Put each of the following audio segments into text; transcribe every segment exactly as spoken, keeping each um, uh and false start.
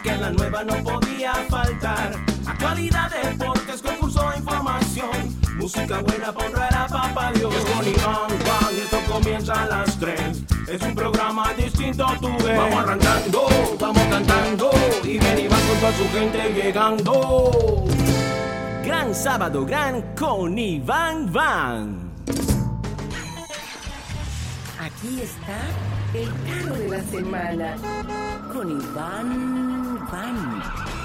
porque la nueva no podía faltar. Actualidad, deportes, concurso, información, música buena pondrá papá Dios. Con Iván Juan, esto comienza a las tres. Es un programa distinto, tú ves. Vamos arrancando, vamos cantando, y bien Iván con toda su gente llegando. Gran Sábado Gran con Iván Van. Aquí está el carro de la semana con Iván Van.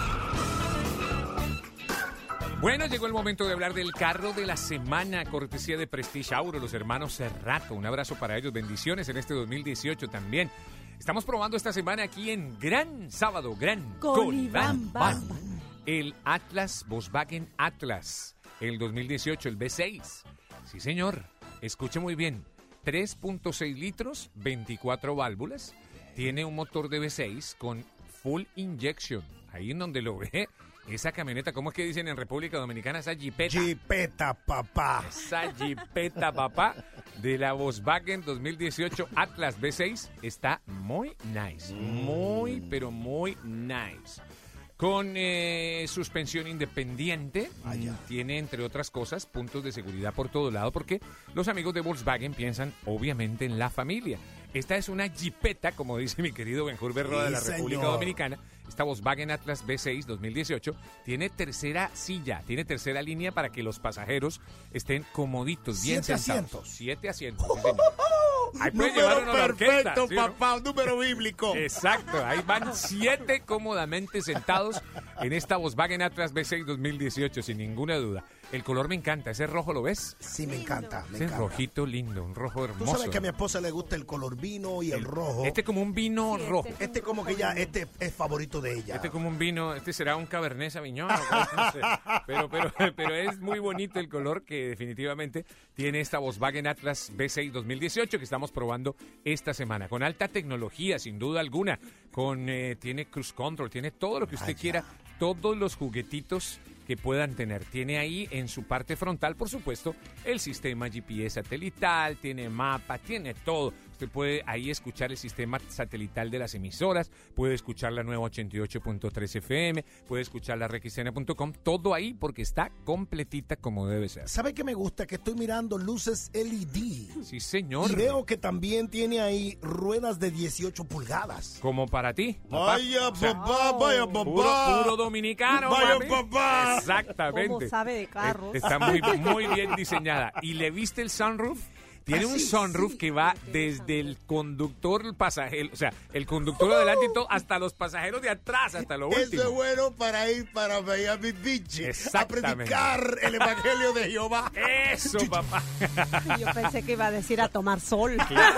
Bueno, llegó el momento de hablar del carro de la semana, cortesía de Prestige Auro, los hermanos Cerrato. Un abrazo para ellos, bendiciones en este dos mil dieciocho también. Estamos probando esta semana aquí en Gran Sábado Gran con, con Iván Van. El Atlas, Volkswagen Atlas, el dos mil dieciocho, el V seis. Sí, señor, escuche muy bien. tres punto seis litros, veinticuatro válvulas. Tiene un motor de V seis con full injection. Ahí en donde lo ve, esa camioneta, ¿cómo es que dicen en República Dominicana? Esa jipeta. Jipeta, papá. Esa jipeta, papá, de la Volkswagen dos mil dieciocho Atlas V seis está muy nice. Muy, pero muy nice. Con eh, suspensión independiente, Vaya. Tiene, entre otras cosas, puntos de seguridad por todo lado, porque los amigos de Volkswagen piensan, obviamente, en la familia. Esta es una jipeta, como dice mi querido Benjur Berroa, sí, de la República señor. Dominicana. Esta Volkswagen Atlas V seis dos mil dieciocho tiene tercera silla, tiene tercera línea para que los pasajeros estén comoditos, bien Siete sentados. asientos. Siete asientos. Sí, señor. Ahí puede número llevar uno perfecto, orquesta, ¿sí, papá, no? un número bíblico. Exacto, ahí van siete cómodamente sentados en esta Volkswagen Atlas V seis dos mil dieciocho, sin ninguna duda. El color me encanta, ese rojo, ¿lo ves? Sí, me encanta, me ese encanta. rojito lindo, un rojo hermoso. Tú sabes que a mi esposa le gusta el color vino y el, el rojo. Este como un vino sí, rojo. Este, este como que ya, este es favorito de ella. Este como un vino, este será un Cabernet Sauvignon, no sé. pero, pero, pero es muy bonito el color que definitivamente tiene esta Volkswagen Atlas V seis dos mil dieciocho que estamos probando esta semana, con alta tecnología, sin duda alguna, con eh, tiene cruise control, tiene todo lo que usted Vaya. quiera, todos los juguetitos que puedan tener. Tiene ahí en su parte frontal, por supuesto, el sistema G P S satelital, tiene mapa, tiene todo. Usted puede ahí escuchar el sistema satelital de las emisoras, puede escuchar la nueva ochenta y ocho punto tres F M, puede escuchar la R X N punto com, todo ahí porque está completita como debe ser. ¿Sabe qué me gusta? Que estoy mirando luces L E D. Sí, señor. Y veo que también tiene ahí ruedas de dieciocho pulgadas. Como para ti. Vaya, O sea, papá, vaya, papá. Puro, puro dominicano, Vaya, mami. papá. Exactamente. ¿Cómo sabe de carros? Está muy, muy bien diseñada. ¿Y le viste el sunroof? Tiene Ah, un sí, sunroof sí. que va desde el conductor, el pasajero, o sea, el conductor de adelante y todo, hasta los pasajeros de atrás, hasta lo último. Eso es bueno para ir para Miami Beach a Exactamente. predicar el evangelio de Jehová. Eso, papá. Yo pensé que iba a decir a tomar sol.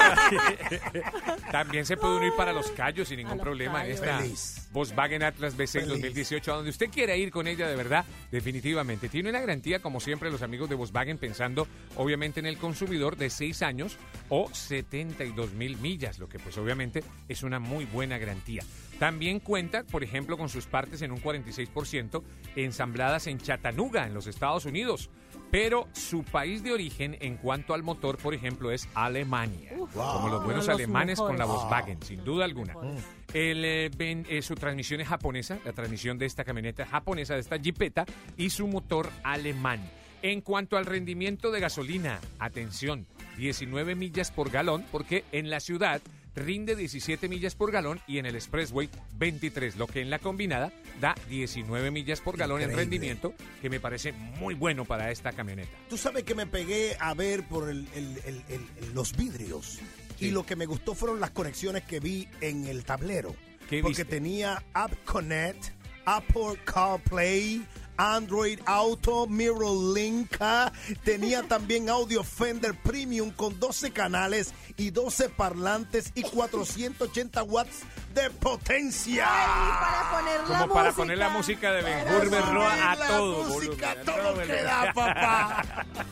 También se puede unir para Los Cayos sin ningún los problema en Cayos. esta Feliz. Volkswagen Atlas V seis Feliz. dos mil dieciocho, a donde usted quiera ir con ella de verdad, definitivamente. Tiene una garantía, como siempre, los amigos de Volkswagen, pensando obviamente en el consumidor, de seis años o setenta y dos mil millas, lo que pues obviamente es una muy buena garantía. También cuenta, por ejemplo, con sus partes en un cuarenta y seis por ciento ensambladas en Chattanooga, en los Estados Unidos. Pero su país de origen en cuanto al motor, por ejemplo, es Alemania. Uf, como los buenos los alemanes con la mejores. Volkswagen, sin duda alguna. El, eh, ven, eh, su transmisión es japonesa, la transmisión de esta camioneta japonesa, de esta jipeta, y su motor alemán. En cuanto al rendimiento de gasolina, atención, diecinueve millas por galón, porque en la ciudad rinde diecisiete millas por galón y en el expressway veintitrés, lo que en la combinada da diecinueve millas por galón en Increíble. rendimiento, que me parece muy bueno para esta camioneta. Tú sabes que me pegué a ver por el, el- el- el- el- los vidrios. Sí. Y lo que me gustó fueron las conexiones que vi en el tablero. ¿Qué Porque viste? tenía App Connect, Apple CarPlay, Android Auto, Mirror Link, ah, tenía también Audio Fender Premium con doce canales y doce parlantes y cuatrocientos ochenta watts de potencia. Para poner la Como para música. poner la música de Para Benjur Berroa a subir la todo música, volumen, a todo todo que volumen. da, papá.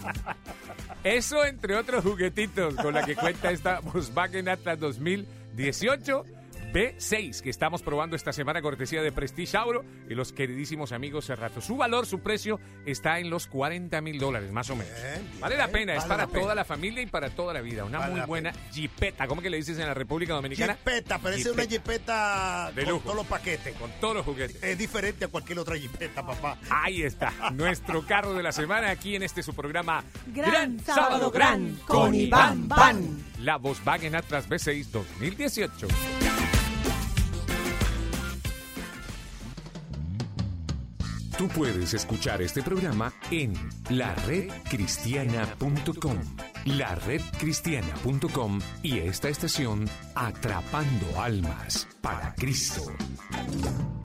Eso entre otros juguetitos con la que cuenta esta Volkswagen Atlas dos mil dieciocho. B seis que estamos probando esta semana, cortesía de Prestige Auro y los queridísimos amigos Cerrato. Su valor, su precio está en los cuarenta mil dólares, más o menos. Bien, bien, vale la pena, es vale para la pena. toda la familia y para toda la vida. Una Vale muy la buena jipeta. ¿Cómo que le dices en la República Dominicana? Jipeta, parece una jipeta De con lujo. todos los paquetes. Con todos los juguetes. Es diferente a cualquier otra jipeta, papá. Ahí está, nuestro carro de la semana aquí en este su programa Gran Sábado Gran con Iván Van. La Volkswagen Atlas B seis dos mil dieciocho. Tú puedes escuchar este programa en la red cristiana punto com, la red cristiana punto com y esta estación Atrapando Almas para Cristo.